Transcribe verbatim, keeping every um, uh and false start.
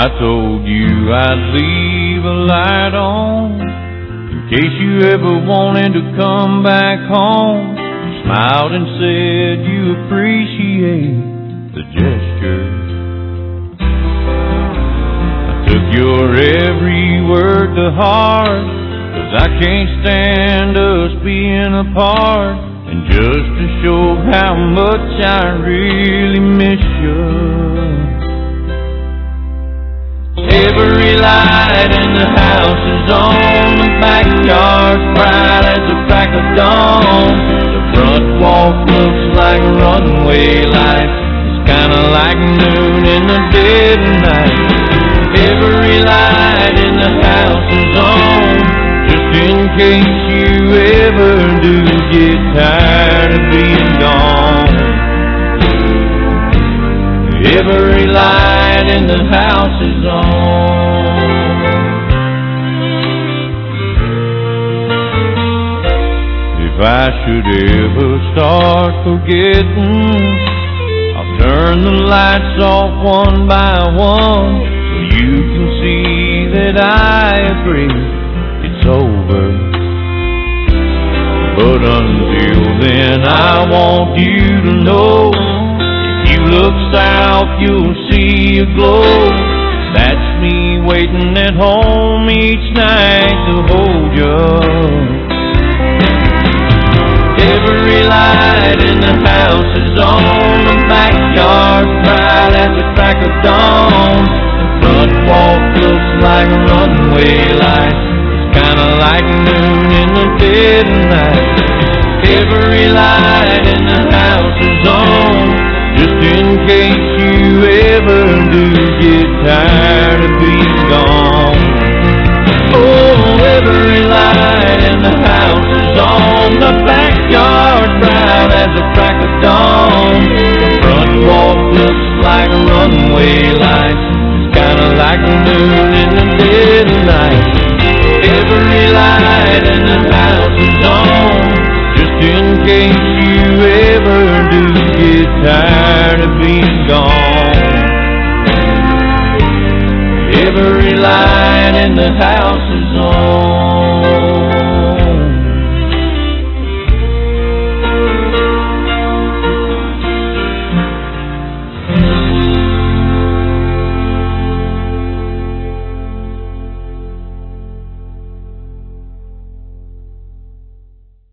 I told you I'd leave a light on in case you ever wanted to come back home. You smiled and said you appreciate the gesture. I took your every word to heart, 'cause I can't stand us being apart. And just to show how much I really miss you, every light in the house is on. The backyard's bright as the crack of dawn. The front walk looks like runway lights. It's kinda like noon in the dead of night. Every light in the house is on, just in case you ever do get tired of being gone. Every light in the house is on. If I should ever start forgetting, I'll turn the lights off one by one, so you can see that I agree it's over. But until then I want you to know, you look south, you'll see a glow. That's me waiting at home each night to hold you. Every light in the house is on. The backyard's bright as the crack of dawn. The front walk looks like a runway light. It's kinda like noon in the dead of night. Every light in the house is on, just in case you ever do get tired of being gone. Oh, every light in the house is on. The backyard bright as the crack of dawn. The front walk looks like a runway light. It's kinda like noon in the dead of night. Every light in the house is on, just in case you ever do get tired of being gone. Every light in the house is on.